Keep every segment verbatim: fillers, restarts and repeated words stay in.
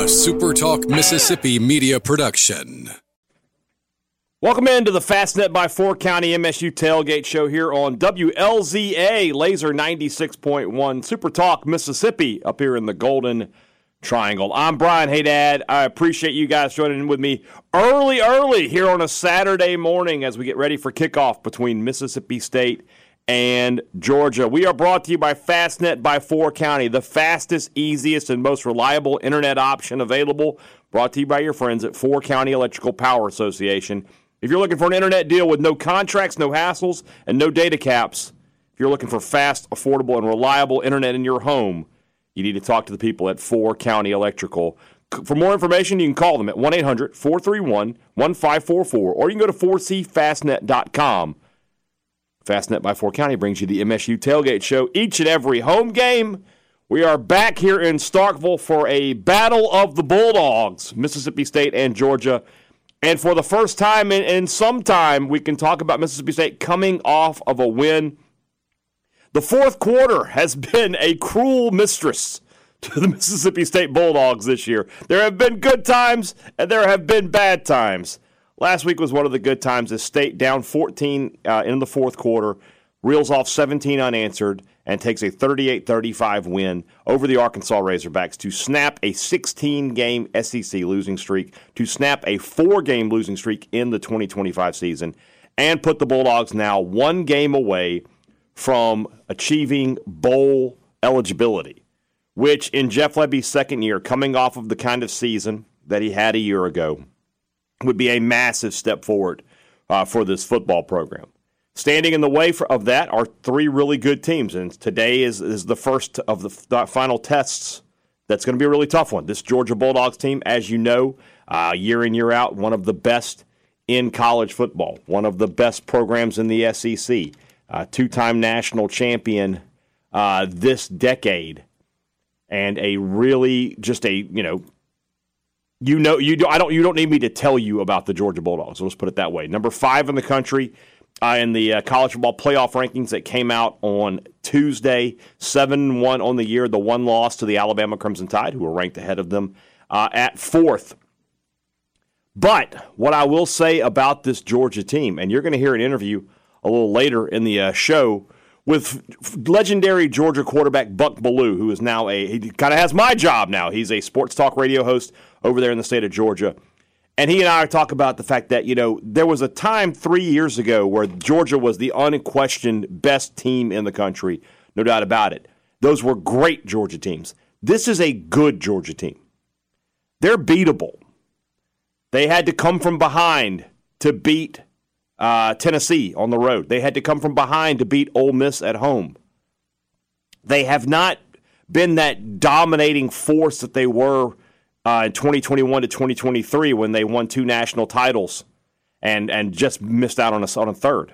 a Super Talk Mississippi media production. Welcome into the Fastnet by Four County M S U Tailgate Show here on W L Z A Laser ninety-six point one Super Talk Mississippi up here in the Golden Triangle. I'm Brian Haydad. I appreciate you guys joining in with me early, early here on a Saturday morning as we get ready for kickoff between Mississippi State and Georgia. We are brought to you by Fastnet by Four County, the fastest, easiest, and most reliable internet option available. Brought to you by your friends at Four County Electrical Power Association. If you're looking for an internet deal with no contracts, no hassles, and no data caps, if you're looking for fast, affordable, and reliable internet in your home, you need to talk to the people at Four County Electrical. For more information, you can call them at one eight hundred four three one one five four four, or you can go to four c fastnet dot com. Fastnet by Four County brings you the M S U Tailgate Show each and every home game. We are back here in Starkville for a battle of the Bulldogs, Mississippi State and Georgia. And for the first time in, in some time, we can talk about Mississippi State coming off of a win. The fourth quarter has been a cruel mistress to the Mississippi State Bulldogs this year. There have been good times, and there have been bad times. Last week was one of the good times as State down fourteen uh, in the fourth quarter, reels off seventeen unanswered, and takes a thirty-eight thirty-five win over the Arkansas Razorbacks to snap a sixteen-game S E C losing streak, to snap a four-game losing streak in the twenty twenty-five season, and put the Bulldogs now one game away from achieving bowl eligibility, which in Jeff Lebby's second year, coming off of the kind of season that he had a year ago, would be a massive step forward uh, for this football program. Standing in the way for, of that are three really good teams, and today is, is the first of the f- final tests. That's going to be a really tough one. This Georgia Bulldogs team, as you know, uh, year in, year out, one of the best in college football, one of the best programs in the S E C, uh, two-time national champion uh, this decade, and a really just a, you know, You know, you do, I don't. You don't need me to tell you about the Georgia Bulldogs. Let's put it that way. Number five in the country uh, in the uh, college football playoff rankings that came out on Tuesday. seven one on the year. The one loss to the Alabama Crimson Tide, who were ranked ahead of them uh, at fourth. But what I will say about this Georgia team, and you're going to hear an interview a little later in the uh, show with legendary Georgia quarterback Buck Bellew, who is now a, he kind of has my job now. He's a sports talk radio host over there in the state of Georgia. And he and I talk about the fact that, you know, there was a time three years ago where Georgia was the unquestioned best team in the country, no doubt about it. Those were great Georgia teams. This is a good Georgia team. They're beatable. They had to come from behind to beat Uh, Tennessee on the road. They had to come from behind to beat Ole Miss at home. They have not been that dominating force that they were uh, in twenty twenty-one to twenty twenty-three when they won two national titles and and just missed out on a, on a third.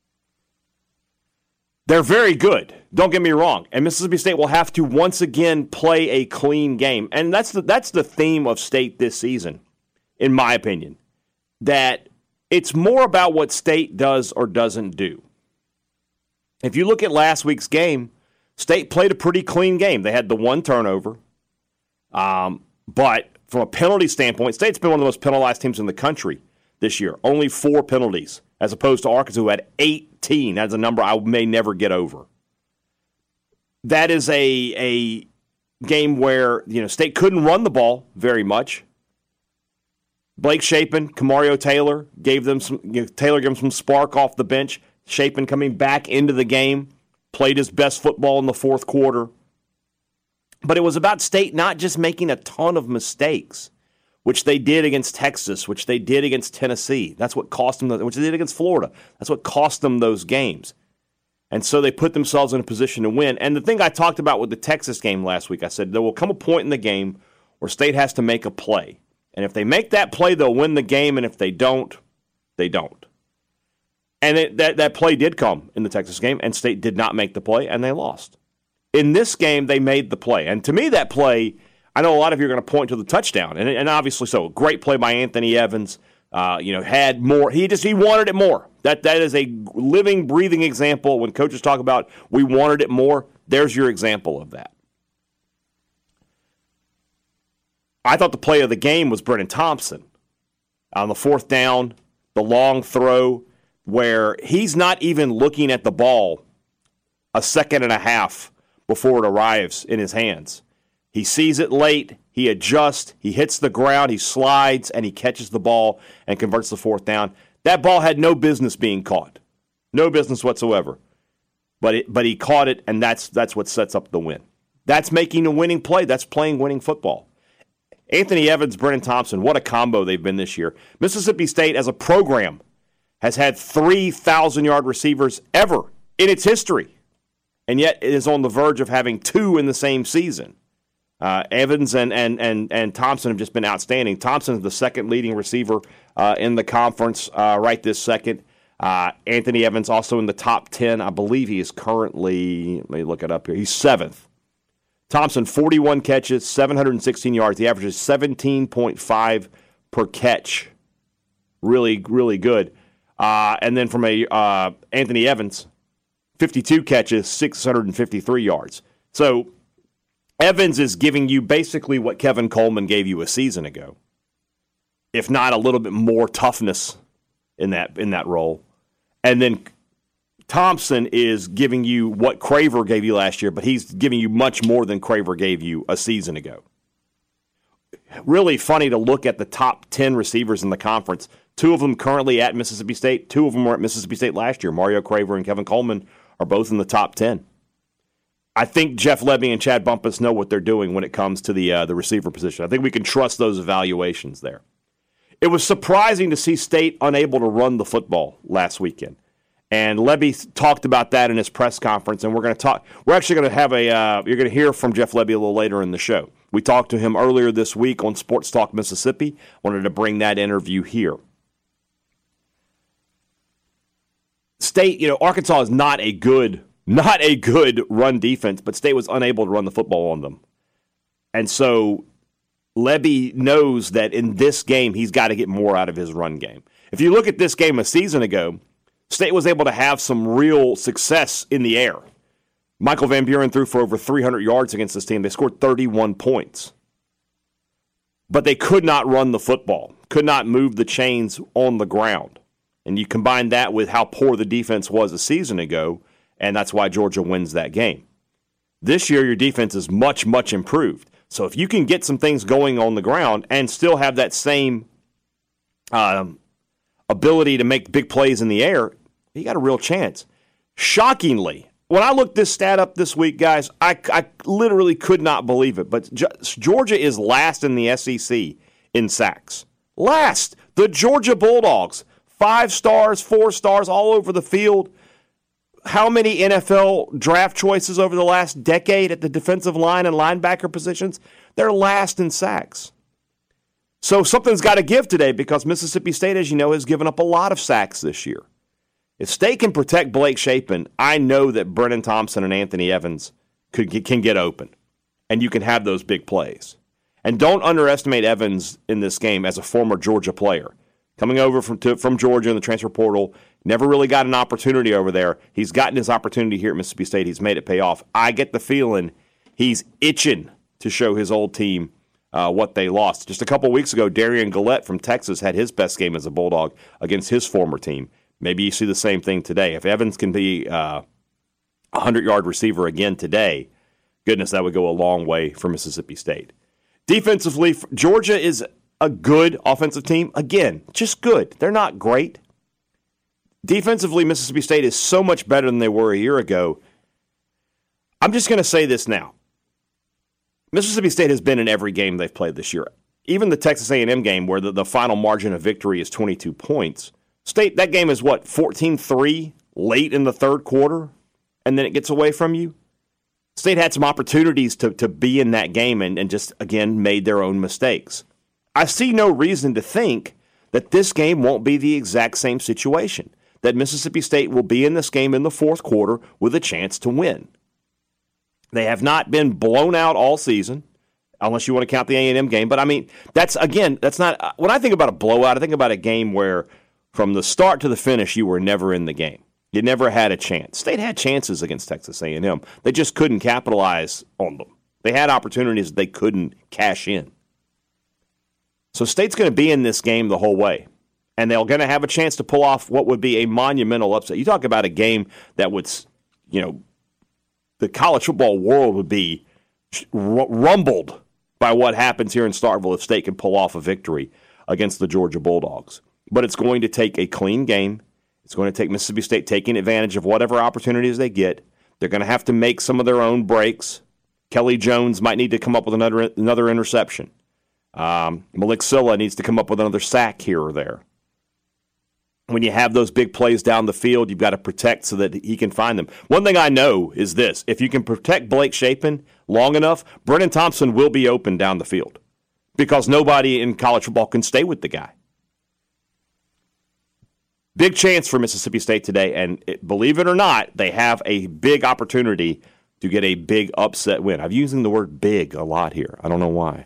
They're very good. Don't get me wrong. And Mississippi State will have to once again play a clean game. And that's the, that's the theme of State this season, in my opinion, that it's more about what State does or doesn't do. If you look at last week's game, State played a pretty clean game. They had the one turnover. Um, but from a penalty standpoint, State's been one of the most penalized teams in the country this year. Only four penalties, as opposed to Arkansas, who had eighteen. That's a number I may never get over. That is a, a game where, you know, State couldn't run the ball very much. Blake Shapen, Kamario Taylor gave them some. You know, Taylor gave them some spark off the bench. Shapen coming back into the game, played his best football in the fourth quarter. But it was about State not just making a ton of mistakes, which they did against Texas, which they did against Tennessee. That's what cost them. Which they did against Florida. That's what cost them those games. And so they put themselves in a position to win. And the thing I talked about with the Texas game last week, I said there will come a point in the game where State has to make a play. And if they make that play, they'll win the game. And if they don't, they don't. And it, that, that play did come in the Texas game, and State did not make the play, and they lost. In this game, they made the play. And to me, that play, I know a lot of you are going to point to the touchdown. And, and obviously so. Great play by Anthony Evans. Uh, you know, had more. He just he wanted it more. That That is a living, breathing example. When coaches talk about we wanted it more, there's your example of that. I thought the play of the game was Brennan Thompson on the fourth down, the long throw, where he's not even looking at the ball a second and a half before it arrives in his hands. He sees it late, he adjusts, he hits the ground, he slides, and he catches the ball and converts the fourth down. That ball had no business being caught. No business whatsoever. But it, but he caught it, and that's that's what sets up the win. That's making a winning play. That's playing winning football. Anthony Evans, Brennan Thompson, what a combo they've been this year. Mississippi State, as a program, has had three thousand-yard receivers ever in its history, and yet it is on the verge of having two in the same season. Uh, Evans and, and, and, and Thompson have just been outstanding. Thompson is the second leading receiver uh, in the conference uh, right this second. Uh, Anthony Evans also in the top ten. I believe he is currently, let me look it up here, he's seventh. Thompson, forty-one catches, seven hundred sixteen yards. He averages seventeen point five per catch. Really, really good. Uh, and then from a uh, Anthony Evans, fifty-two catches, six hundred fifty-three yards. So Evans is giving you basically what Kevin Coleman gave you a season ago, if not a little bit more toughness in that in that role. And then Thompson is giving you what Craver gave you last year, but he's giving you much more than Craver gave you a season ago. Really funny to look at the top ten receivers in the conference. Two of them currently at Mississippi State. Two of them were at Mississippi State last year. Mario Craver and Kevin Coleman are both in the top ten. I think Jeff Lebby and Chad Bumpus know what they're doing when it comes to the uh, the receiver position. I think we can trust those evaluations there. It was surprising to see State unable to run the football last weekend. And Lebby talked about that in his press conference, and we're going to talk. We're actually going to have a. Uh, you're going to hear from Jeff Lebby a little later in the show. We talked to him earlier this week on Sports Talk Mississippi. Wanted to bring that interview here. State, you know, Arkansas is not a good, not a good run defense, but State was unable to run the football on them, and so Lebby knows that in this game he's got to get more out of his run game. If you look at this game a season ago, State was able to have some real success in the air. Michael Van Buren threw for over three hundred yards against this team. They scored thirty-one points. But they could not run the football, could not move the chains on the ground. And you combine that with how poor the defense was a season ago, and that's why Georgia wins that game. This year, your defense is much, much improved. So if you can get some things going on the ground and still have that same um, ability to make big plays in the air, you got a real chance. Shockingly, when I looked this stat up this week, guys, I, I literally could not believe it. But Georgia is last in the S E C in sacks. Last. The Georgia Bulldogs. Five stars, four stars all over the field. How many N F L draft choices over the last decade at the defensive line and linebacker positions? They're last in sacks. So something's got to give today because Mississippi State, as you know, has given up a lot of sacks this year. If State can protect Blake Shapen, I know that Brennan Thompson and Anthony Evans could get, can get open, and you can have those big plays. And don't underestimate Evans in this game as a former Georgia player. Coming over from to, from Georgia in the transfer portal, never really got an opportunity over there. He's gotten his opportunity here at Mississippi State. He's made it pay off. I get the feeling he's itching to show his old team uh, what they lost. Just a couple weeks ago, Darian Gillette from Texas had his best game as a Bulldog against his former team. Maybe you see the same thing today. If Evans can be uh, a hundred-yard receiver again today, goodness, that would go a long way for Mississippi State. Defensively, Georgia is a good offensive team. Again, just good. They're not great. Defensively, Mississippi State is so much better than they were a year ago. I'm just going to say this now. Mississippi State has been in every game they've played this year. Even the Texas A and M game where the, the final margin of victory is twenty-two points. State, that game is what, fourteen three late in the third quarter, and then it gets away from you? State had some opportunities to, to be in that game and, and just, again, made their own mistakes. I see no reason to think that this game won't be the exact same situation, that Mississippi State will be in this game in the fourth quarter with a chance to win. They have not been blown out all season, unless you want to count the A and M game. But, I mean, that's, again, that's not – when I think about a blowout, I think about a game where from the start to the finish you were never in the game. You never had a chance. State had chances against Texas A and M. They just couldn't capitalize on them. They had opportunities that they couldn't cash in. So State's going to be in this game the whole way, and they're going to have a chance to pull off what would be a monumental upset. You talk about a game that would, you know, the college football world would be rumbled by what happens here in Starkville if State can pull off a victory against the Georgia Bulldogs. But it's going to take a clean game. It's going to take Mississippi State taking advantage of whatever opportunities they get. They're going to have to make some of their own breaks. Kelly Jones might need to come up with another another interception. Um, Malik Silla needs to come up with another sack here or there. When you have those big plays down the field, you've got to protect so that he can find them. One thing I know is this. If you can protect Blake Shapen long enough, Brennan Thompson will be open down the field because nobody in college football can stay with the guy. Big chance for Mississippi State today, and it, believe it or not, they have a big opportunity to get a big upset win. I'm using the word big a lot here. I don't know why.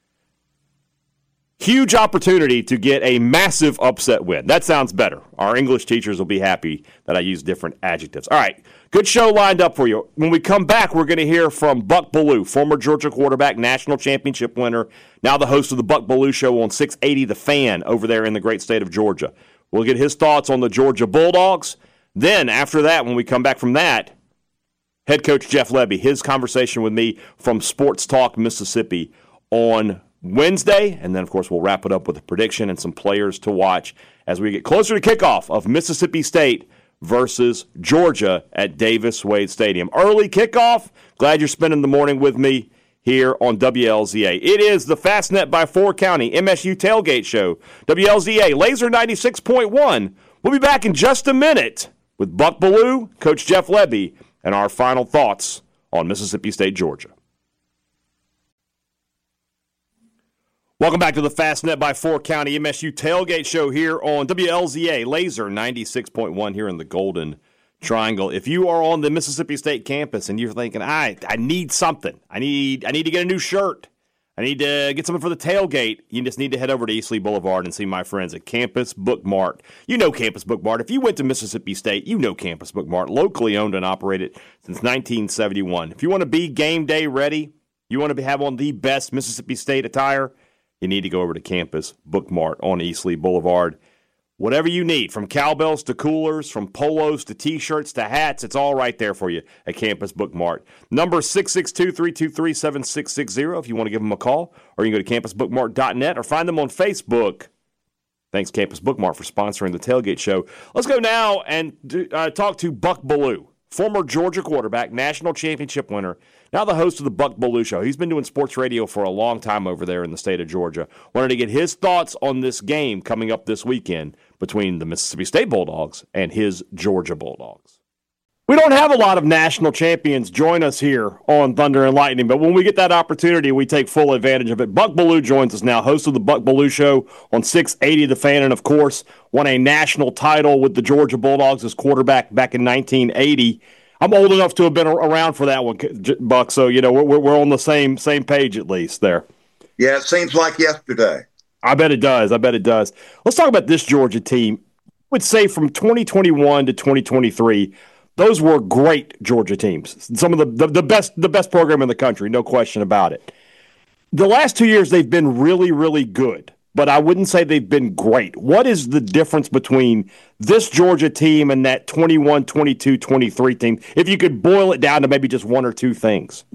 Huge opportunity to get a massive upset win. That sounds better. Our English teachers will be happy that I use different adjectives. All right, good show lined up for you. When we come back, we're going to hear from Buck Belue, former Georgia quarterback, national championship winner, now the host of the Buck Belue Show on six eighty The Fan over there in the great state of Georgia. We'll get his thoughts on the Georgia Bulldogs. Then, after that, when we come back from that, head coach Jeff Lebby, his conversation with me from Sports Talk Mississippi on Wednesday, and then, of course, we'll wrap it up with a prediction and some players to watch as we get closer to kickoff of Mississippi State versus Georgia at Davis Wade Stadium. Early kickoff. Glad you're spending the morning with me here on W L Z A. It is the Fastnet by Four County M S U Tailgate Show. W L Z A, Laser ninety-six point one. We'll be back in just a minute with Buck Belue, Coach Jeff Lebby, and our final thoughts on Mississippi State, Georgia. Welcome back to the Fastnet by Four County M S U Tailgate Show here on W L Z A, Laser ninety-six point one here in the Golden Triangle. If you are on the Mississippi State campus and you're thinking, I I need something, I need I need to get a new shirt, I need to get something for the tailgate, you just need to head over to Eastleigh Boulevard and see my friends at Campus Book Mart. You know Campus Book Mart. If you went to Mississippi State, you know Campus Book Mart, locally owned and operated since nineteen seventy-one. If you want to be game day ready, you want to have on the best Mississippi State attire, you need to go over to Campus Book Mart on Eastleigh Boulevard. Whatever you need, from cowbells to coolers, from polos to T-shirts to hats, it's all right there for you at Campus Book Mart. Number six six two, three two three, seven six six zero if you want to give them a call, or you can go to campus book mart dot net or find them on Facebook. Thanks, Campus Book Mart, for sponsoring the Tailgate Show. Let's go now and do, uh, talk to Buck Belue, former Georgia quarterback, national championship winner, now the host of the Buck Belue Show. He's been doing sports radio for a long time over there in the state of Georgia. Wanted to get his thoughts on this game coming up this weekend between the Mississippi State Bulldogs and his Georgia Bulldogs. We don't have a lot of national champions join us here on Thunder and Lightning, but when we get that opportunity, we take full advantage of it. Buck Belue joins us now, host of the Buck Belue Show on six eighty The Fan, and of course, won a national title with the Georgia Bulldogs as quarterback back in nineteen eighty. I'm old enough to have been around for that one, Buck, so, you know, we're, we're on the same same page at least there. Yeah, it seems like yesterday. I bet it does. I bet it does. Let's talk about this Georgia team. I would say from twenty twenty-one to twenty twenty-three, those were great Georgia teams. Some of the, the, the best the best program in the country, no question about it. The last two years, they've been really, really good, but I wouldn't say they've been great. What is the difference between this Georgia team and that twenty-one, twenty-two, twenty-three team, if you could boil it down to maybe just one or two things?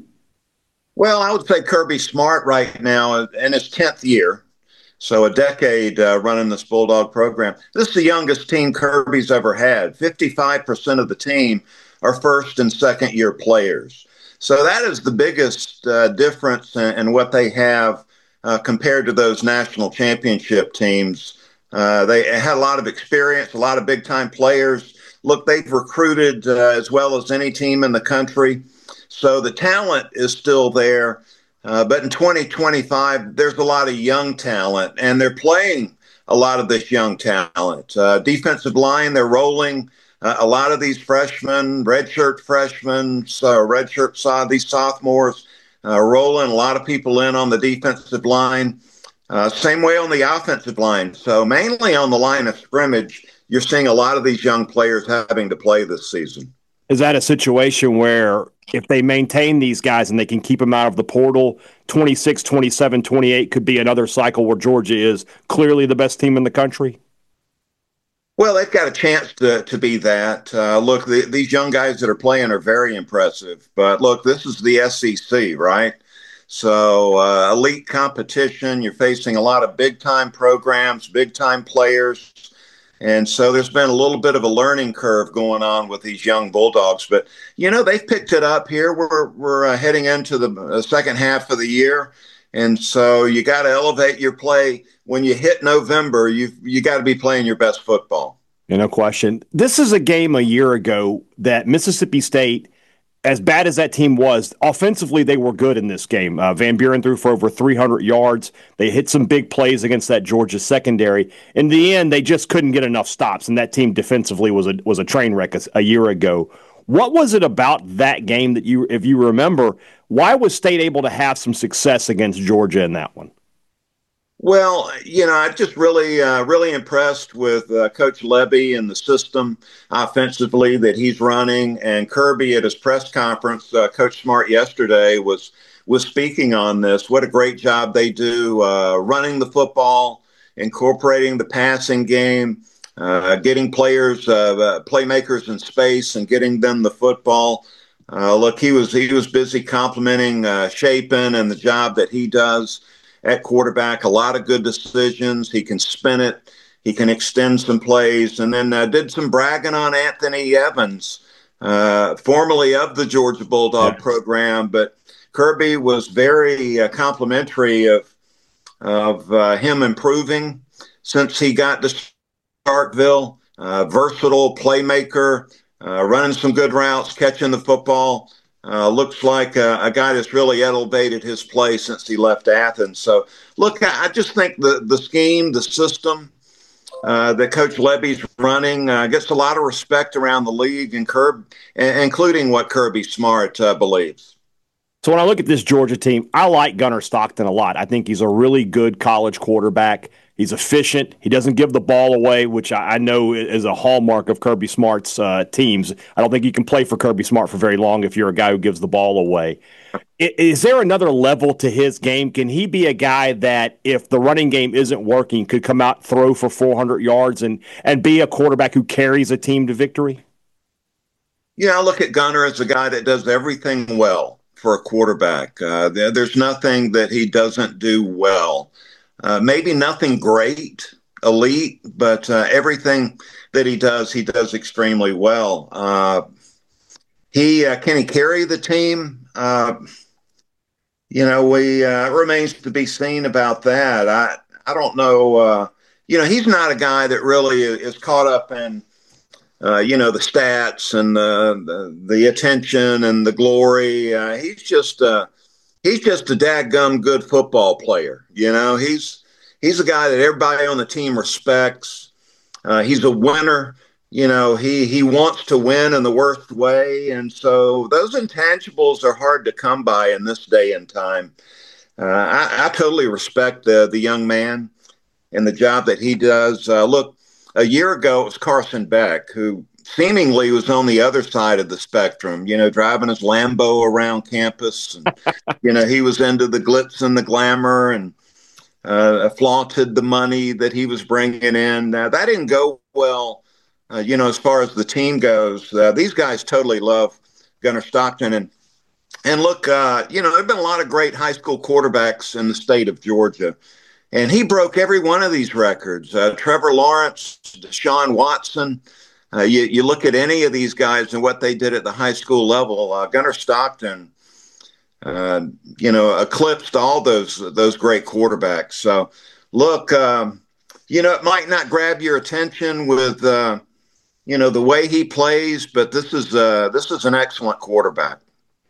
Well, I would say Kirby Smart right now in his tenth year, so a decade uh, running this Bulldog program. This is the youngest team Kirby's ever had. fifty-five percent of the team are first and second year players. So that is the biggest uh, difference in, in what they have uh, compared to those national championship teams. Uh, they had a lot of experience, a lot of big time players. Look, they've recruited uh, as well as any team in the country. So the talent is still there. Uh, but in twenty twenty-five, there's a lot of young talent, and they're playing a lot of this young talent. Uh, defensive line, they're rolling uh, a lot of these freshmen, redshirt freshmen, so redshirt side, these sophomores, uh, rolling a lot of people in on the defensive line. Uh, same way on the offensive line. So mainly on the line of scrimmage, you're seeing a lot of these young players having to play this season. Is that a situation where if they maintain these guys and they can keep them out of the portal, twenty-six, twenty-seven, twenty-eight could be another cycle where Georgia is clearly the best team in the country? Well, they've got a chance to, to be that. Uh, look, the, these young guys that are playing are very impressive. But look, this is the S E C, right? So uh, elite competition. You're facing a lot of big-time programs, big-time players. And so there's been a little bit of a learning curve going on with these young Bulldogs. But, you know, they've picked it up here. We're, we're uh, heading into the uh, second half of the year. And so you got to elevate your play. When you hit November, you've you got to be playing your best football. No question. This is a game a year ago that Mississippi State, as bad as that team was, offensively they were good in this game. Uh, Van Buren threw for over three hundred yards. They hit some big plays against that Georgia secondary. In the end, they just couldn't get enough stops, and that team defensively was a was a train wreck a, a year ago. What was it about that game that you, if you remember, why was State able to have some success against Georgia in that one? Well, you know, I'm just really, uh, really impressed with uh, Coach Lebby and the system offensively that he's running. And Kirby at his press conference, uh, Coach Smart yesterday was was speaking on this. What a great job they do uh, running the football, incorporating the passing game, uh, getting players, uh, uh, playmakers in space, and getting them the football. Uh, look, he was he was busy complimenting uh, Shapen and the job that he does at quarterback. A lot of good decisions. He can spin it. He can extend some plays. And then uh, did some bragging on Anthony Evans, uh, formerly of the Georgia Bulldog yes. program. But Kirby was very uh, complimentary of, of uh, him improving since he got to Starkville. Uh, versatile playmaker, uh, running some good routes, catching the football. Uh, looks like uh, a guy that's really elevated his play since he left Athens. So, look, I, I just think the, the scheme, the system uh, that Coach Lebby's running uh, gets a lot of respect around the league, and Kirby, including what Kirby Smart uh, believes. So when I look at this Georgia team, I like Gunnar Stockton a lot. I think he's a really good college quarterback. He's efficient. He doesn't give the ball away, which I know is a hallmark of Kirby Smart's uh, teams. I don't think you can play for Kirby Smart for very long if you're a guy who gives the ball away. Is there another level to his game? Can he be a guy that, if the running game isn't working, could come out, throw for four hundred yards and, and be a quarterback who carries a team to victory? Yeah, I look at Gunnar as a guy that does everything well for a quarterback. Uh, there, there's nothing that he doesn't do well. Uh, maybe nothing great, elite, but uh, everything that he does, he does extremely well. Uh, he uh, can he carry the team? Uh, you know, we uh, it remains to be seen about that. I I don't know. Uh, you know, he's not a guy that really is caught up in uh, you know the stats and the the, the attention and the glory. Uh, he's just uh, he's just a dadgum good football player. You know, he's he's a guy that everybody on the team respects. Uh, he's a winner. You know, he he wants to win in the worst way. And so those intangibles are hard to come by in this day and time. Uh, I, I totally respect the, the young man and the job that he does. Uh, look, a year ago, it was Carson Beck, who seemingly was on the other side of the spectrum, you know, driving his Lambo around campus. And, you know, he was into the glitz and the glamour and uh, flaunted the money that he was bringing in. Uh, that didn't go well. Uh, you know, as far as the team goes, uh, these guys totally love Gunnar Stockton. And, and look, uh, you know, there have been a lot of great high school quarterbacks in the state of Georgia. And he broke every one of these records. Uh, Trevor Lawrence, Deshaun Watson. Uh, you, you look at any of these guys and what they did at the high school level. Uh, Gunnar Stockton, uh, you know, eclipsed all those those great quarterbacks. So, look, um, you know, it might not grab your attention with uh, – you know, the way he plays, but this is uh, this is an excellent quarterback.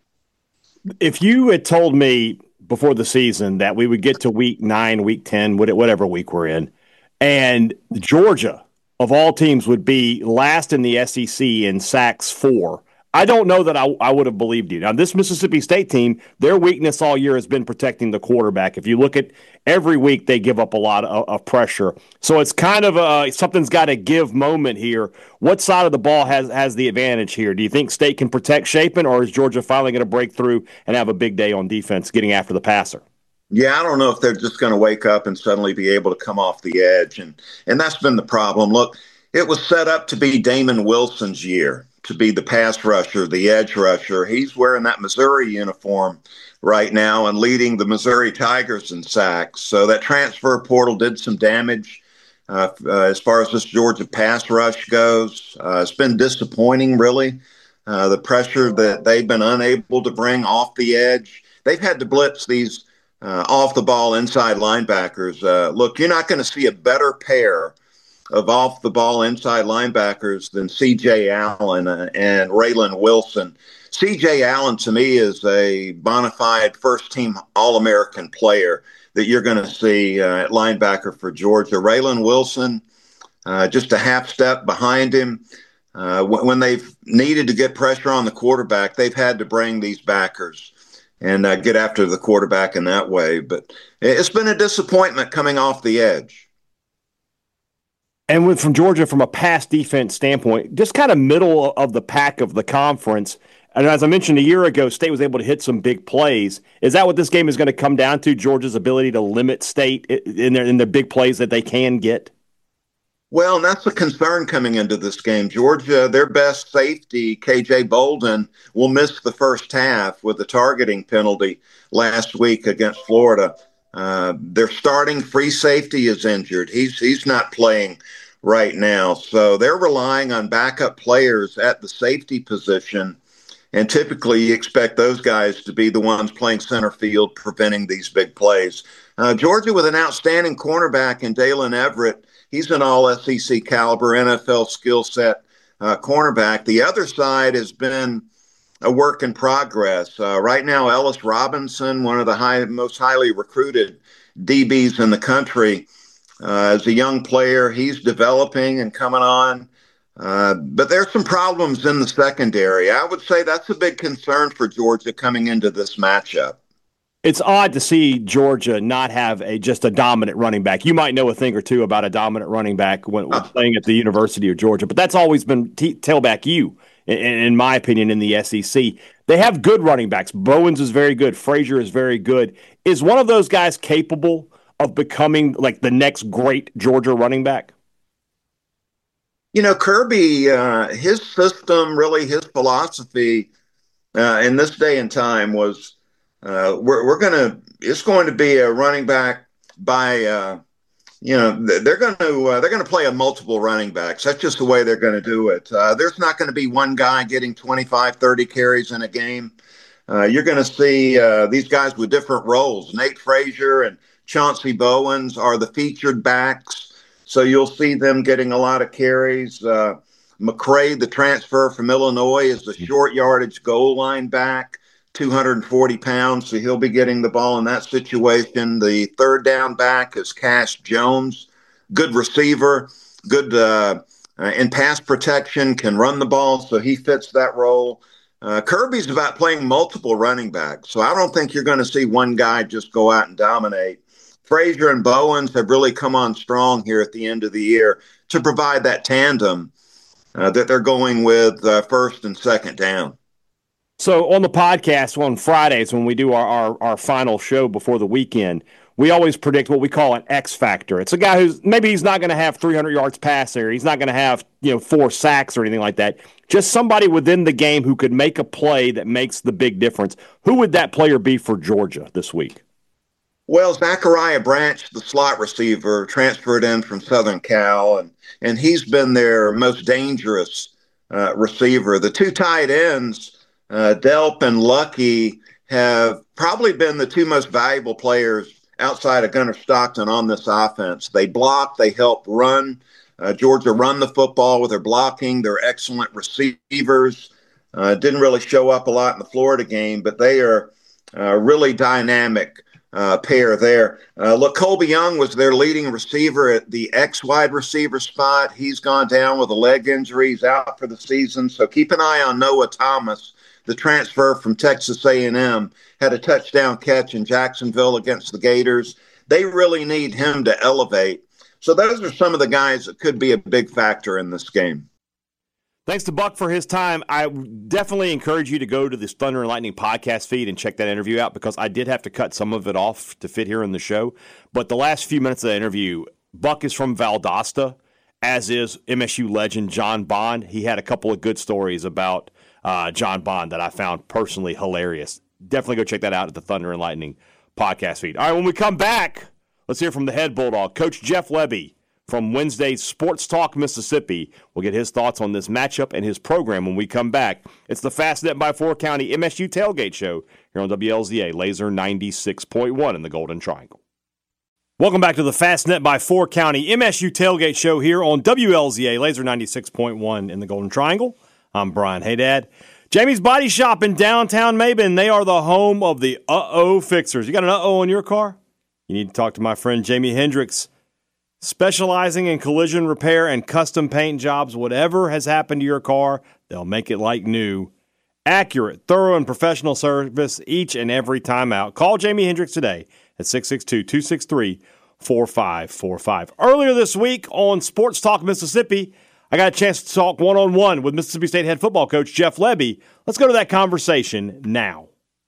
If you had told me before the season that we would get to week nine, week ten, whatever week we're in, and Georgia, of all teams, would be last in the S E C in sacks four, I don't know that I, I would have believed you. Now, this Mississippi State team, their weakness all year has been protecting the quarterback. If you look at every week, they give up a lot of, of pressure. So it's kind of a something's got to give moment here. What side of the ball has has the advantage here? Do you think State can protect Shapen, or is Georgia finally going to break through and have a big day on defense, getting after the passer? Yeah, I don't know if they're just going to wake up and suddenly be able to come off the edge. And, and that's been the problem. Look, it was set up to be Damon Wilson's year, to be the pass rusher, the edge rusher. He's wearing that Missouri uniform right now and leading the Missouri Tigers in sacks. So that transfer portal did some damage uh, uh, as far as this Georgia pass rush goes. Uh, it's been disappointing, really. Uh, the pressure that they've been unable to bring off the edge. They've had to blitz these Uh, off the ball inside linebackers. Uh, look, you're not going to see a better pair of off the ball inside linebackers than C J Allen uh, and Raylan Wilson. C J Allen, to me, is a bona fide first team All American player that you're going to see uh, at linebacker for Georgia. Raylan Wilson, uh, just a half step behind him. Uh, w- when they've needed to get pressure on the quarterback, they've had to bring these backers and uh, get after the quarterback in that way. But it's been a disappointment coming off the edge. And with, from Georgia, from a pass defense standpoint, just kind of middle of the pack of the conference. And as I mentioned a year ago, State was able to hit some big plays. Is that what this game is going to come down to, Georgia's ability to limit State in their, in the big plays that they can get? Well, and that's a concern coming into this game. Georgia, their best safety, K J Bolden, will miss the first half with a targeting penalty last week against Florida. Uh, their starting free safety is injured. He's he's not playing right now. So they're relying on backup players at the safety position. And typically you expect those guys to be the ones playing center field, preventing these big plays. Uh, Georgia with an outstanding cornerback in Dalen Everett. He's an all S E C caliber, N F L skill set uh, cornerback. The other side has been a work in progress. Uh, right now, Ellis Robinson, one of the high, most highly recruited D Bs in the country, uh, as a young player, he's developing and coming on. Uh, but there's some problems in the secondary. I would say that's a big concern for Georgia coming into this matchup. It's odd to see Georgia not have a just a dominant running back. You might know a thing or two about a dominant running back when, when playing at the University of Georgia, but that's always been t- tailback you, in, in my opinion, in the S E C. They have good running backs. Bowens is very good. Frazier is very good. Is one of those guys capable of becoming like the next great Georgia running back? You know, Kirby, uh, his system, really his philosophy uh, in this day and time was, Uh, we're we're gonna. It's going to be a running back by. Uh, you know, they're going to uh, they're going to play a multiple running backs. That's just the way they're going to do it. Uh, there's not going to be one guy getting twenty-five, thirty carries in a game. Uh, you're going to see uh, these guys with different roles. Nate Frazier and Chauncey Bowens are the featured backs, so you'll see them getting a lot of carries. Uh, McCray, the transfer from Illinois, is the short yardage goal line back. two hundred forty pounds, so he'll be getting the ball in that situation. The third down back is Cash Jones, good receiver, good uh, uh, in pass protection, can run the ball, so he fits that role. Uh, Kirby's about playing multiple running backs, so I don't think you're going to see one guy just go out and dominate. Frazier and Bowens have really come on strong here at the end of the year to provide that tandem uh, that they're going with uh, first and second down. So on the podcast on Fridays when we do our, our, our final show before the weekend, we always predict what we call an X factor. It's a guy who's maybe he's not going to have three hundred yards pass there. He's not going to have, you know, four sacks or anything like that. Just somebody within the game who could make a play that makes the big difference. Who would that player be for Georgia this week? Well, Zachariah Branch, the slot receiver, transferred in from Southern Cal, and, and he's been their most dangerous uh, receiver. The two tight ends, Uh, Delp and Lucky, have probably been the two most valuable players outside of Gunnar Stockton on this offense. They block, they help run. Uh, Georgia run the football with their blocking. They're excellent receivers. Uh, didn't really show up a lot in the Florida game, but they are uh, really dynamic uh, pair there. Uh, look, Colby Young was their leading receiver at the X wide receiver spot. He's gone down with a leg injury. He's out for the season. So keep an eye on Noah Thomas, the transfer from Texas A and M, had a touchdown catch in Jacksonville against the Gators. They really need him to elevate. So those are some of the guys that could be a big factor in this game. Thanks to Buck for his time. I definitely encourage you to go to this Thunder and Lightning podcast feed and check that interview out, because I did have to cut some of it off to fit here in the show. But the last few minutes of the interview, Buck is from Valdosta, as is M S U legend John Bond. He had a couple of good stories about uh, John Bond that I found personally hilarious. Definitely go check that out at the Thunder and Lightning podcast feed. All right, when we come back, let's hear from the head Bulldog, Coach Jeff Lebby from Wednesday's Sports Talk Mississippi. We'll get his thoughts on this matchup and his program when we come back. It's the Fastnet by Four County M S U Tailgate Show here on W L Z A Laser ninety-six point one in the Golden Triangle. Welcome back to the Fastnet by Four County M S U Tailgate Show here on W L Z A Laser ninety-six point one in the Golden Triangle. I'm Brian Haydad. Jamie's Body Shop in downtown Maben. They are the home of the Uh-Oh Fixers. You got an Uh-Oh in your car? You need to talk to my friend Jamie Hendricks, specializing in collision repair and custom paint jobs. Whatever has happened to your car, they'll make it like new. Accurate, thorough, and professional service each and every time out. Call Jamie Hendricks today at six six two, two six three, four five four five. Earlier this week on Sports Talk Mississippi, I got a chance to talk one-on-one with Mississippi State head football coach Jeff Lebby. Let's go to that conversation now.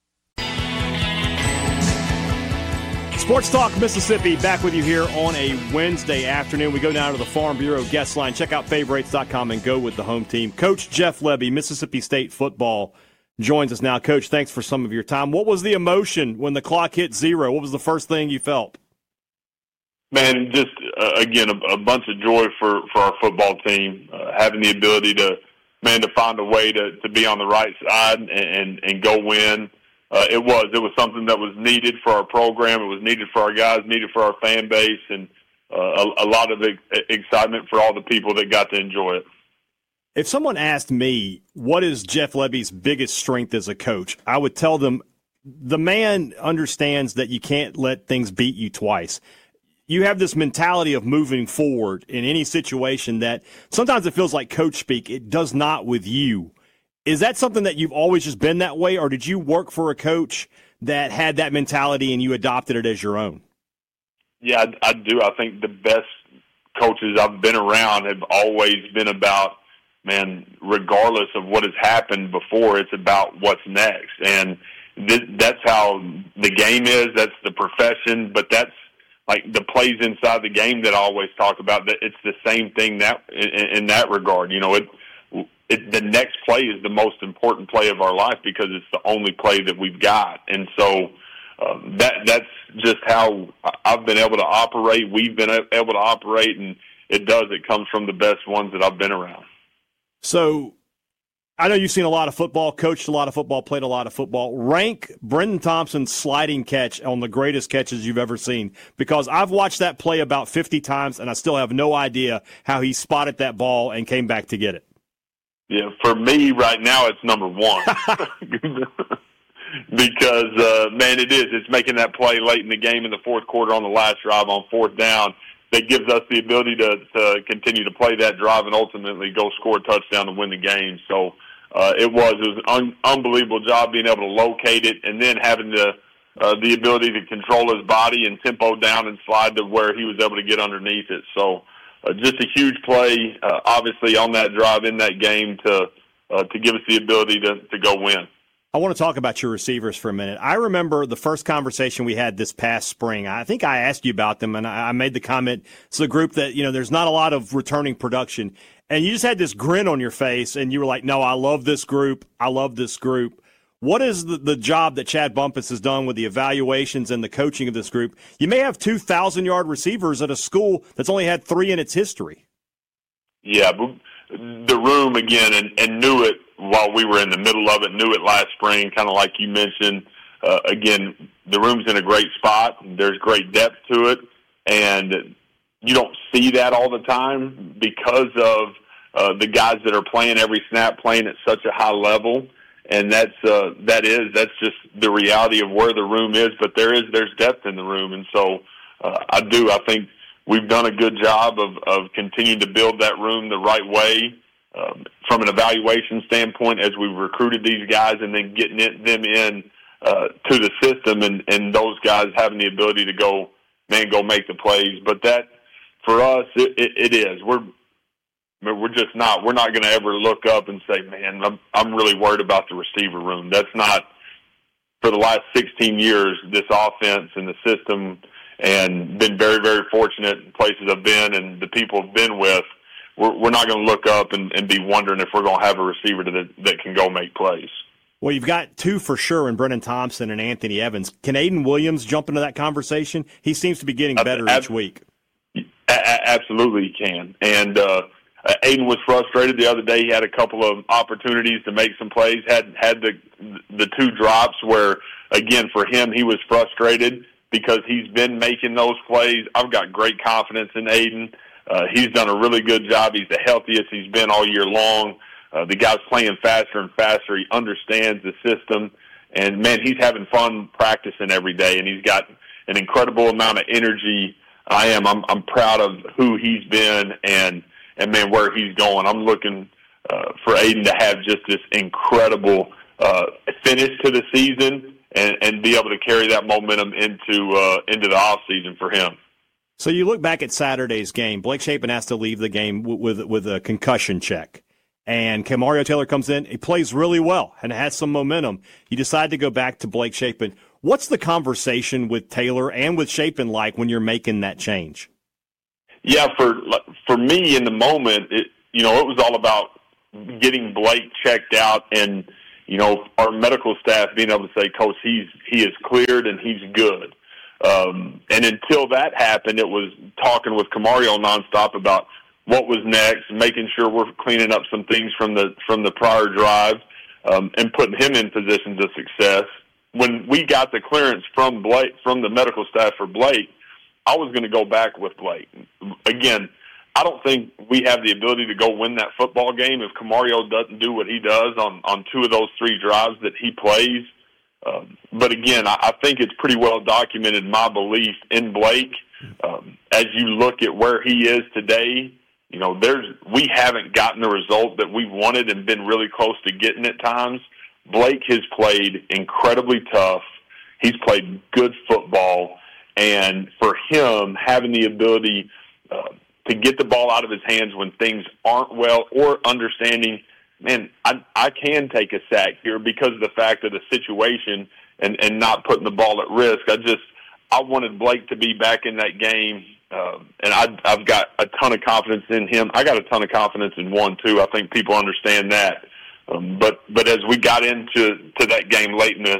Sports Talk Mississippi back with you here on a Wednesday afternoon. We go down to the Farm Bureau guest line. Check out favorites dot com and go with the home team. Coach Jeff Lebby, Mississippi State football, joins us now. Coach, thanks for some of your time. What was the emotion when the clock hit zero? What was the first thing you felt? Man, just, uh, again, a, a bunch of joy for, for our football team, uh, having the ability to, man, to find a way to, to be on the right side and, and, and go win. Uh, it was. It was something that was needed for our program. It was needed for our guys, needed for our fan base, and uh, a, a lot of ex- excitement for all the people that got to enjoy it. If someone asked me, what is Jeff Lebby's biggest strength as a coach, I would tell them the man understands that you can't let things beat you twice. You have this mentality of moving forward in any situation that sometimes it feels like coach speak. It does not with you. Is that something that you've always just been that way, or did you work for a coach that had that mentality and you adopted it as your own? Yeah, I, I do. I think the best coaches I've been around have always been about, man, regardless of what has happened before, it's about what's next. And th- that's how the game is. That's the profession. But that's like the plays inside the game that I always talk about. That it's the same thing that in, in that regard. You know, it, it the next play is the most important play of our life because it's the only play that we've got. And so uh, that that's just how I've been able to operate. We've been able to operate, and it does. It comes from the best ones that I've been around. So I know you've seen a lot of football, coached a lot of football, played a lot of football. Rank Brenton Thompson's sliding catch on the greatest catches you've ever seen, because I've watched that play about fifty times, and I still have no idea how he spotted that ball and came back to get it. Yeah, for me right now it's number one. Because, uh, man, it is. It's making that play late in the game in the fourth quarter on the last drive on fourth down that gives us the ability to, to continue to play that drive and ultimately go score a touchdown to win the game. So uh, it was it was an un- unbelievable job being able to locate it and then having the uh, the ability to control his body and tempo down and slide to where he was able to get underneath it. So uh, just a huge play, uh, obviously, on that drive in that game to uh, to give us the ability to, to go win. I want to talk about your receivers for a minute. I remember the first conversation we had this past spring. I think I asked you about them, and I made the comment, it's a group that, you know, there's not a lot of returning production. And you just had this grin on your face, and you were like, no, I love this group. I love this group. What is the, the job that Chad Bumpus has done with the evaluations and the coaching of this group? You may have two thousand-yard receivers at a school that's only had three in its history. Yeah, but the room, again, and, and knew it while we were in the middle of it, knew it last spring, kind of like you mentioned. Uh, again, the room's in a great spot. There's great depth to it, and you don't see that all the time because of uh, the guys that are playing every snap, playing at such a high level. and that's uh, that is that's just the reality of where the room is. But there is there's depth in the room, and so uh, I do I think we've done a good job of of continuing to build that room the right way um, from an evaluation standpoint as we've recruited these guys, and then getting it, them in uh, to the system, and, and those guys having the ability to go man go make the plays. But that for us it, it, it is we're. We're just not. We're not going to ever look up and say, "Man, I'm I'm really worried about the receiver room." That's not. For the last sixteen years, this offense and the system, and been very, very fortunate in places I've been and the people I've been with. We're, we're not going to look up and, and be wondering if we're going to have a receiver that that can go make plays. Well, you've got two for sure in Brennan Thompson and Anthony Evans. Can Aiden Williams jump into that conversation? He seems to be getting better uh, each week. A- absolutely, he can, and. Uh, Uh, Aiden was frustrated the other day. He had a couple of opportunities to make some plays, had had the the two drops where, again, for him, he was frustrated because he's been making those plays. I've got great confidence in Aiden. Uh, he's done a really good job. He's the healthiest he's been all year long. Uh, the guy's playing faster and faster. He understands the system. And, man, he's having fun practicing every day, and he's got an incredible amount of energy. I am. I'm, I'm proud of who he's been and – and, man, where he's going. I'm looking uh, for Aiden to have just this incredible uh, finish to the season and, and be able to carry that momentum into uh, into the offseason for him. So you look back at Saturday's game. Blake Shapen has to leave the game with, with, with a concussion check. And Mario Taylor comes in. He plays really well and has some momentum. You decide to go back to Blake Shapen. What's the conversation with Taylor and with Shapen like when you're making that change? Yeah, for for me in the moment, it you know it was all about getting Blake checked out, and you know our medical staff being able to say, "Coach, he's he is cleared and he's good." Um, and until that happened, it was talking with Camario nonstop about what was next, making sure we're cleaning up some things from the from the prior drive, um, and putting him in positions of success. When we got the clearance from Blake, from the medical staff for Blake, I was going to go back with Blake. Again, I don't think we have the ability to go win that football game if Camario doesn't do what he does on, on two of those three drives that he plays. Um, but again, I, I think it's pretty well documented, my belief in Blake. Um, as you look at where he is today, you know, there's we haven't gotten the result that we wanted and been really close to getting at times. Blake has played incredibly tough. He's played good football. And for him, having the ability uh, to get the ball out of his hands when things aren't well, or understanding, man, I, I can take a sack here because of the fact of the situation and, and not putting the ball at risk. I just I wanted Blake to be back in that game, uh, and I, I've got a ton of confidence in him. I got a ton of confidence in one, too. I think people understand that. Um, but but as we got into to that game late in the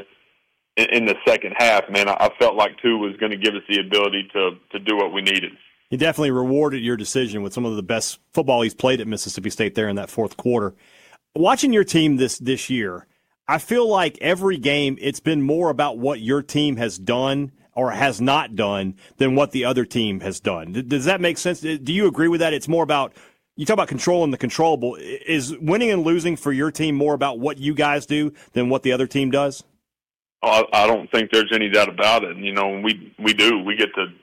in the second half, man, I felt like two was going to give us the ability to to do what we needed. He definitely rewarded your decision with some of the best football he's played at Mississippi State there in that fourth quarter. Watching your team this this year, I feel like every game it's been more about what your team has done or has not done than what the other team has done. Does that make sense? Do you agree with that? It's more about, you talk about controlling the controllable. Is winning and losing for your team more about what you guys do than what the other team does? Oh, I don't think there's any doubt about it. You know, we we do. We get to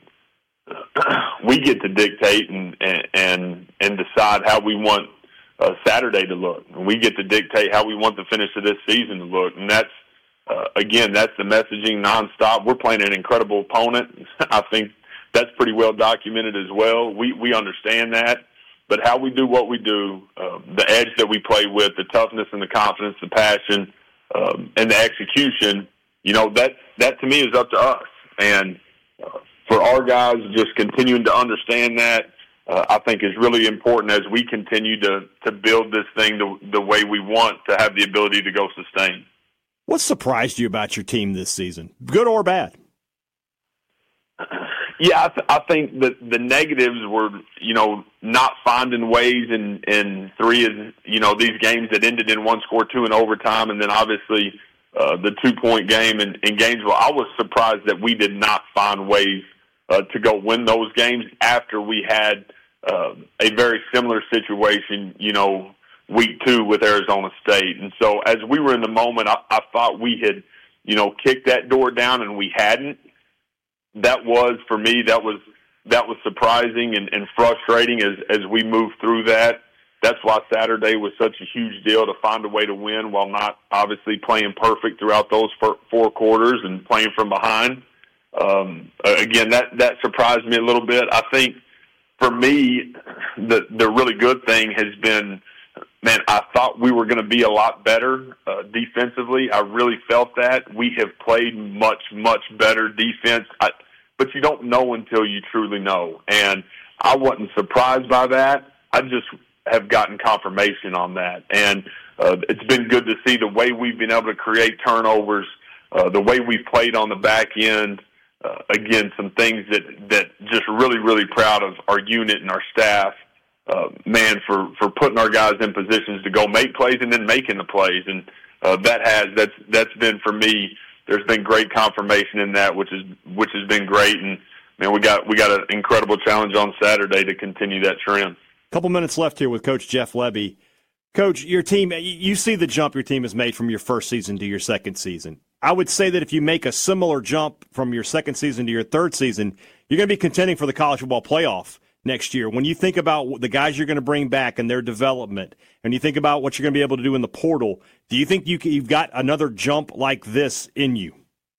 we get to dictate and and and decide how we want uh, Saturday to look. And we get to dictate how we want the finish of this season to look. And that's uh, again, that's the messaging nonstop. We're playing an incredible opponent. I think that's pretty well documented as well. We we understand that. But how we do what we do, uh, the edge that we play with, the toughness and the confidence, the passion, um, and the execution. You know, that, that to me is up to us. And uh, for our guys just continuing to understand that, uh, I think is really important as we continue to, to build this thing the, the way we want to have the ability to go sustain. What surprised you about your team this season, good or bad? Yeah, I, th- I think that the negatives were, you know, not finding ways in, in three of, you know, these games that ended in one score, two in overtime, and then obviously – Uh, the two-point game in, in Gainesville. I was surprised that we did not find ways uh, to go win those games after we had uh, a very similar situation, you know, week two with Arizona State. And so as we were in the moment, I, I thought we had, you know, kicked that door down, and we hadn't. That was, for me, that was that was surprising and, and frustrating as, as we moved through that. That's why Saturday was such a huge deal, to find a way to win while not obviously playing perfect throughout those four quarters and playing from behind. Um, again, that, that surprised me a little bit. I think for me, the the really good thing has been, man, I thought we were going to be a lot better uh, defensively. I really felt that. We have played much, much better defense, I, but you don't know until you truly know. And I wasn't surprised by that. I just have gotten confirmation on that. And uh, it's been good to see the way we've been able to create turnovers, uh, the way we've played on the back end. Uh, again, some things that, that just really, really proud of our unit and our staff, uh, man, for, for putting our guys in positions to go make plays and then making the plays. And uh, that has, that's, that's been, for me, there's been great confirmation in that, which is, which has been great. And man, we got, we got an incredible challenge on Saturday to continue that trend. Couple minutes left here with Coach Jeff Lebby. Coach, your team, you see the jump your team has made from your first season to your second season. I would say that if you make a similar jump from your second season to your third season, you're going to be contending for the college football playoff next year. When you think about the guys you're going to bring back and their development, and you think about what you're going to be able to do in the portal, do you think you can, you've got another jump like this in you?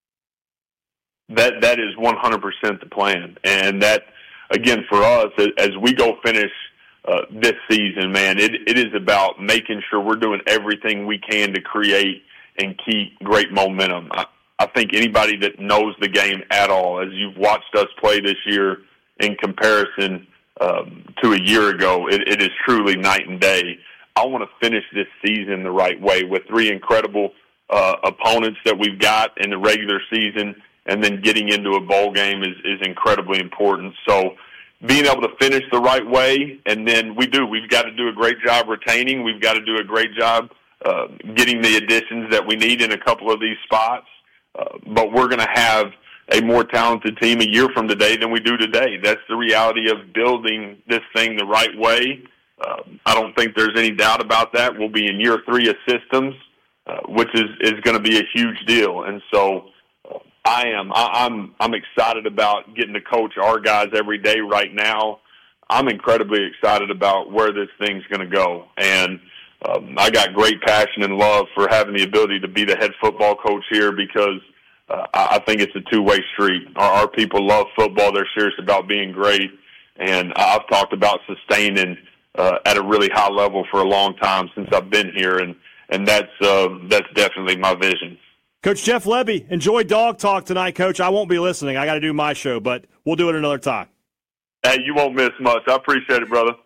That that is one hundred percent the plan. And that, again, for us, as we go finish uh, this season, man, it, it is about making sure we're doing everything we can to create and keep great momentum. I, I think anybody that knows the game at all, as you've watched us play this year in comparison um, to a year ago, it, it is truly night and day. I want to finish this season the right way with three incredible uh, opponents that we've got in the regular season, and then getting into a bowl game is, is incredibly important. So being able to finish the right way, and then we do. We've got to do a great job retaining. We've got to do a great job uh, getting the additions that we need in a couple of these spots. Uh, but we're going to have a more talented team a year from today than we do today. That's the reality of building this thing the right way. Uh, I don't think there's any doubt about that. We'll be in year three of systems, uh, which is, is going to be a huge deal. And so uh, I am. I, I'm I'm excited about getting to coach our guys every day right now. I'm incredibly excited about where this thing's going to go. And um, I got great passion and love for having the ability to be the head football coach here, because uh, I think it's a two-way street. Our, our people love football. They're serious about being great. And I've talked about sustaining uh, at a really high level for a long time since I've been here, and, and that's uh, that's definitely my vision. Coach Jeff Lebby, enjoy Dog Talk tonight, Coach. I won't be listening. I got to do my show, but we'll do it another time. Hey, you won't miss much. I appreciate it, brother.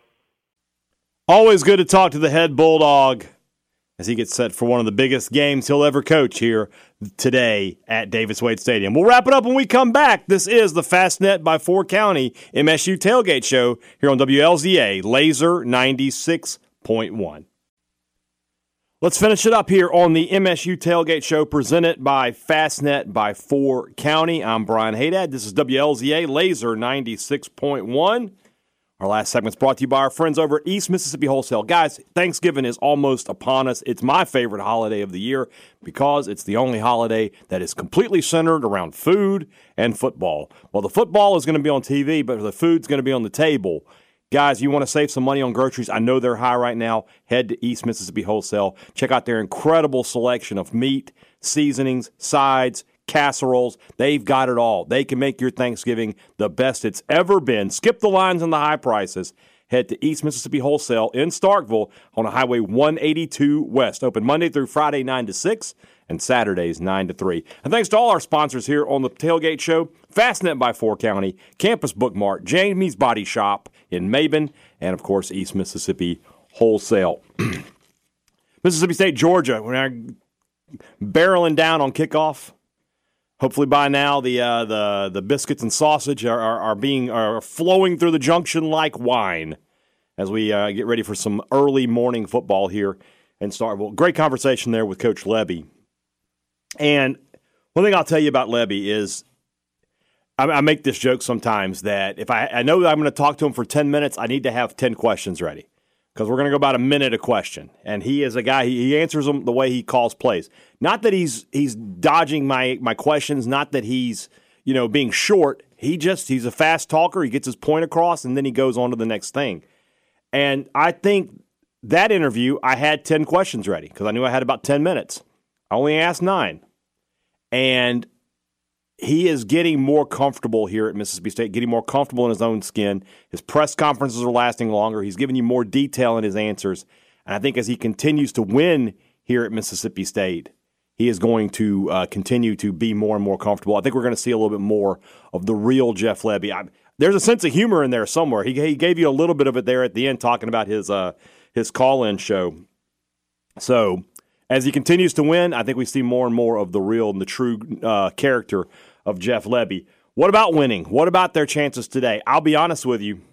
Always good to talk to the head Bulldog as he gets set for one of the biggest games he'll ever coach here today at Davis Wade Stadium. We'll wrap it up when we come back. This is the Fastnet by Four County M S U Tailgate Show here on W L Z A Laser ninety-six point one. Let's finish it up here on the M S U Tailgate Show presented by Fastnet by Four County. I'm Brian Haydad. This is W L Z A Laser ninety-six point one. Our last segment's brought to you by our friends over at East Mississippi Wholesale. Guys, Thanksgiving is almost upon us. It's my favorite holiday of the year because it's the only holiday that is completely centered around food and football. Well, the football is going to be on T V, but the food's going to be on the table. Guys, you want to save some money on groceries? I know they're high right now. Head to East Mississippi Wholesale. Check out their incredible selection of meat, seasonings, sides, casseroles. They've got it all. They can make your Thanksgiving the best it's ever been. Skip the lines and the high prices. Head to East Mississippi Wholesale in Starkville on Highway one eighty-two West. Open Monday through Friday, nine to six, and Saturdays, nine to three. And thanks to all our sponsors here on the Tailgate Show, Fastnet by Four County, Campus Bookmart, Jamie's Body Shop in Maben, and, of course, East Mississippi Wholesale. Mississippi State, Georgia, we're barreling down on kickoff. Hopefully by now the uh, the the biscuits and sausage are, are, are being are flowing through the junction like wine as we uh, get ready for some early morning football here in Starkville. Great conversation there with Coach Lebby. And one thing I'll tell you about Lebby is I, I make this joke sometimes that if I, I know that I'm going to talk to him for ten minutes, I need to have ten questions ready. because we're going to go about a minute a question. And he is a guy, he, he answers them the way he calls plays. Not that he's he's dodging my, my questions, not that he's, you know, being short. He just, he's a fast talker. He gets his point across, and then he goes on to the next thing. And I think that interview, I had ten questions ready because I knew I had about ten minutes. I only asked nine. And he is getting more comfortable here at Mississippi State, getting more comfortable in his own skin. His press conferences are lasting longer. He's giving you more detail in his answers. And I think as he continues to win here at Mississippi State, he is going to uh, continue to be more and more comfortable. I think we're going to see a little bit more of the real Jeff Lebby. I, there's a sense of humor in there somewhere. He, he gave you a little bit of it there at the end talking about his uh, his call-in show. So as he continues to win, I think we see more and more of the real and the true uh, character of Jeff Lebby. What about winning? What about their chances today? I'll be honest with you.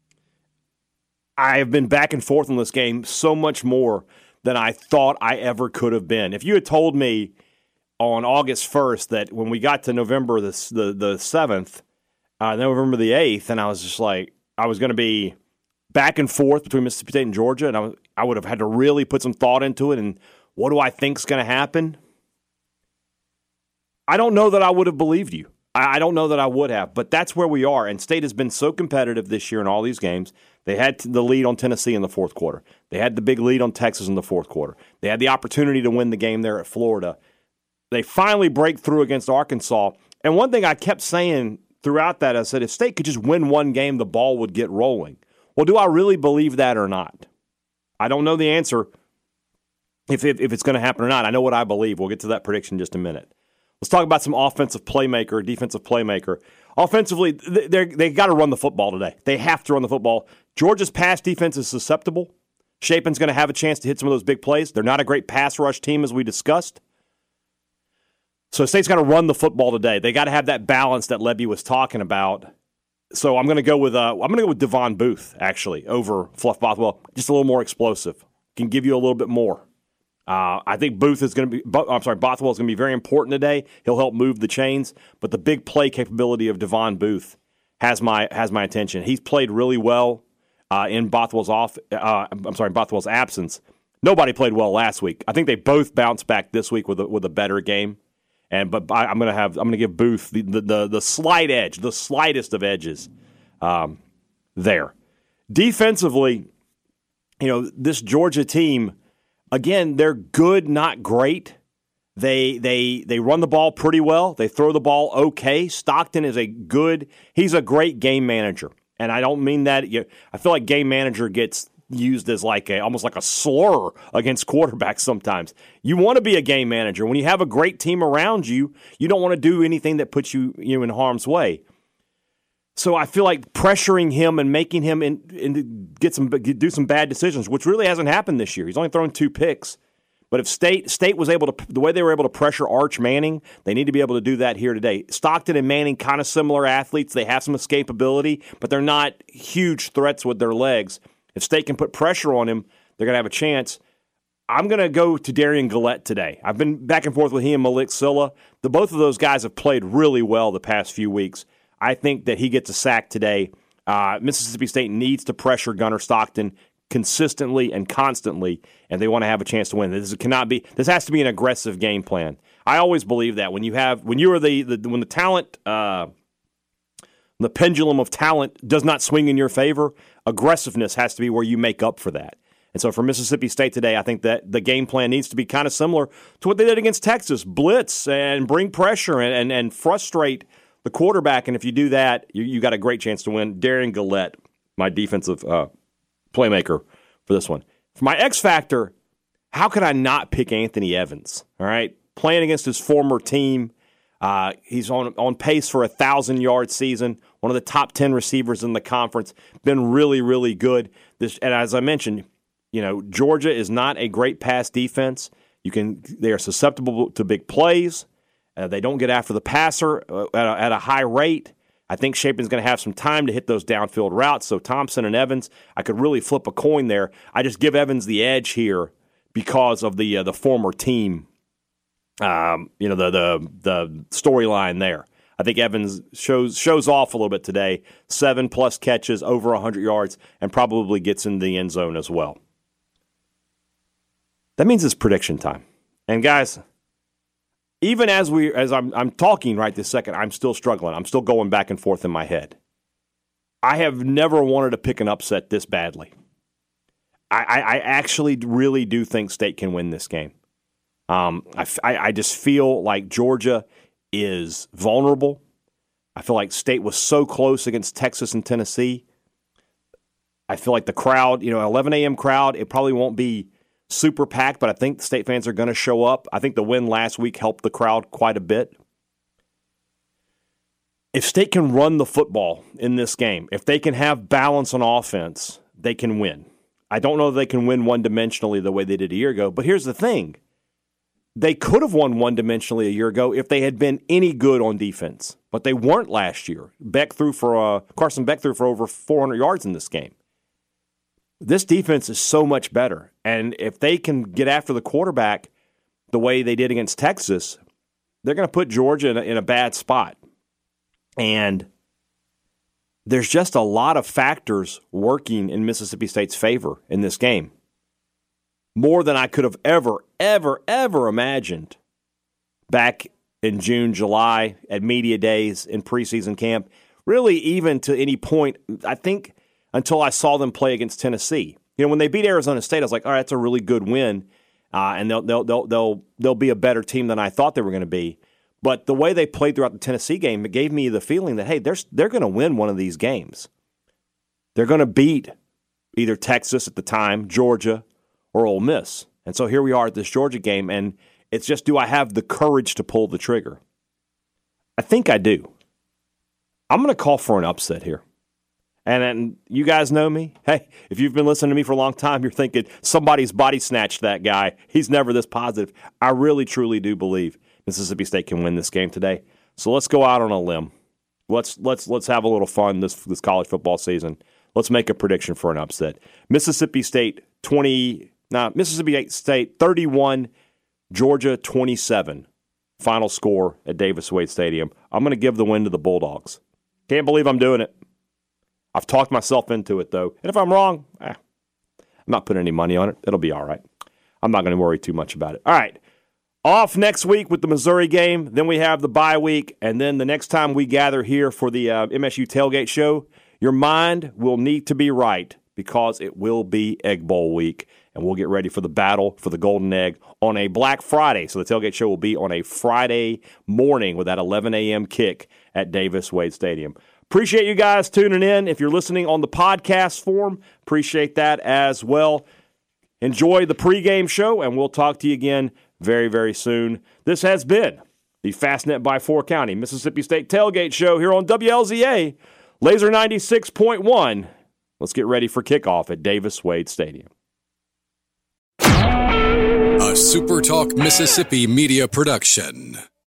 I have been back and forth on this game so much more than I thought I ever could have been. If you had told me on August first that when we got to November the the, the seventh, uh, November the eighth, and I was just like, I was going to be back and forth between Mississippi State and Georgia, and I, was, I would have had to really put some thought into it, and what do I think is going to happen? I don't know that I would have believed you. I, I don't know that I would have, but that's where we are, and State has been so competitive this year in all these games. They had the lead on Tennessee in the fourth quarter. They had the big lead on Texas in the fourth quarter. They had the opportunity to win the game there at Florida. They finally break through against Arkansas. And one thing I kept saying throughout that, I said, if State could just win one game, the ball would get rolling. Well, do I really believe that or not? I don't know the answer if, if, if it's going to happen or not. I know what I believe. We'll get to that prediction in just a minute. Let's talk about some offensive playmaker, defensive playmaker. Offensively, they they got to run the football today. They have to run the football. Georgia's pass defense is susceptible. Shapen's going to have a chance to hit some of those big plays. They're not a great pass rush team, as we discussed. So State's got to run the football today. They got to have that balance that Lebby was talking about. So I'm going to go with uh, I'm going to go with Devon Booth actually over Fluff Bothwell. Just a little more explosive. Can give you a little bit more. Uh, I think Booth is going to be, I'm sorry, Bothwell is going to be very important today. He'll help move the chains, but the big play capability of Devon Booth has my has my attention. He's played really well uh, in Bothwell's off. Uh, I'm sorry, Bothwell's absence. Nobody played well last week. I think they both bounced back this week with a, with a better game. And but I, I'm going to have I'm going to give Booth the, the the the slight edge, the slightest of edges um, there. Defensively, you know, this Georgia team. Again, they're good, not great. They they they run the ball pretty well. They throw the ball okay. Stockton is a good – he's a great game manager. And I don't mean that you, – I feel like game manager gets used as like a almost like a slur against quarterbacks sometimes. You want to be a game manager. When you have a great team around you, you don't want to do anything that puts you, you know, in harm's way. So I feel like pressuring him and making him in, in get some do some bad decisions, which really hasn't happened this year. He's only thrown two picks. But if State State was able to, the way they were able to pressure Arch Manning, they need to be able to do that here today. Stockton and Manning, kind of similar athletes. They have some escapability, but they're not huge threats with their legs. If State can put pressure on him, they're going to have a chance. I'm going to go to Darian Gillette today. I've been back and forth with he and Malik Silla. The both of those guys have played really well the past few weeks. I think that he gets a sack today. Uh, Mississippi State needs to pressure Gunnar Stockton consistently and constantly, and they want to have a chance to win. This cannot be. This has to be an aggressive game plan. I always believe that when you have when you are the, the when the talent, uh, the pendulum of talent does not swing in your favor, aggressiveness has to be where you make up for that. And so for Mississippi State today, I think that the game plan needs to be kind of similar to what they did against Texas: blitz and bring pressure and and, and frustrate the quarterback, and if you do that, you, you got a great chance to win. Darian Gillette, my defensive uh, playmaker for this one. For my X factor, how could I not pick Anthony Evans? All right, playing against his former team, uh, he's on on pace for a thousand yard season. One of the top ten receivers in the conference. Been really, really good. This, and as I mentioned, you know, Georgia is not a great pass defense. You can they are susceptible to big plays. Uh, they don't get after the passer uh, at, a, at a high rate. I think Shapen's going to have some time to hit those downfield routes. So Thompson and Evans, I could really flip a coin there. I just give Evans the edge here because of the uh, the former team, um, you know, the the the storyline there. I think Evans shows shows off a little bit today. Seven plus catches, over one hundred yards, and probably gets in the end zone as well. That means it's prediction time. And guys, even as we as I'm I'm talking right this second, I'm still struggling. I'm still going back and forth in my head. I have never wanted to pick an upset this badly. I, I, I actually really do think State can win this game. Um, I, I just feel like Georgia is vulnerable. I feel like State was so close against Texas and Tennessee. I feel like the crowd, you know, eleven a.m. crowd, it probably won't be super packed, but I think the State fans are going to show up. I think the win last week helped the crowd quite a bit. If State can run the football in this game, if they can have balance on offense, they can win. I don't know if they can win one-dimensionally the way they did a year ago, but here's the thing. They could have won one-dimensionally a year ago if they had been any good on defense, but they weren't last year. Beck threw for uh, Carson Beck threw for over four hundred yards in this game. This defense is so much better, and if they can get after the quarterback the way they did against Texas, they're going to put Georgia in a, in a bad spot. And there's just a lot of factors working in Mississippi State's favor in this game. More than I could have ever, ever, ever imagined back in June, July, at media days, in preseason camp. Really, even to any point, I think, until I saw them play against Tennessee. You know, when they beat Arizona State, I was like, all right, that's a really good win, uh, and they'll, they'll, they'll, they'll, they'll be a better team than I thought they were going to be. But the way they played throughout the Tennessee game, it gave me the feeling that, hey, they're, they're going to win one of these games. They're going to beat either Texas at the time, Georgia, or Ole Miss. And so here we are at this Georgia game, and it's just, do I have the courage to pull the trigger? I think I do. I'm going to call for an upset here. And, and you guys know me. Hey, if you've been listening to me for a long time, you're thinking somebody's body snatched that guy. He's never this positive. I really, truly do believe Mississippi State can win this game today. So let's go out on a limb. Let's let's let's have a little fun this this college football season. Let's make a prediction for an upset. Mississippi State twenty. Now Mississippi State thirty-one, Georgia twenty-seven. Final score at Davis Wade Stadium. I'm going to give the win to the Bulldogs. Can't believe I'm doing it. I've talked myself into it, though. And if I'm wrong, eh, I'm not putting any money on it. It'll be all right. I'm not going to worry too much about it. All right. Off next week with the Missouri game. Then we have the bye week. And then the next time we gather here for the uh, M S U Tailgate Show, your mind will need to be right because it will be Egg Bowl week. And we'll get ready for the battle for the Golden Egg on a Black Friday. So the Tailgate Show will be on a Friday morning with that eleven a.m. kick at Davis Wade Stadium. Appreciate you guys tuning in. If you're listening on the podcast form, appreciate that as well. Enjoy the pregame show, and we'll talk to you again very, very soon. This has been the Fastnet by Four County Mississippi State Tailgate Show here on W L Z A, Laser ninety-six point one. Let's get ready for kickoff at Davis Wade Stadium. A SuperTalk Mississippi media production.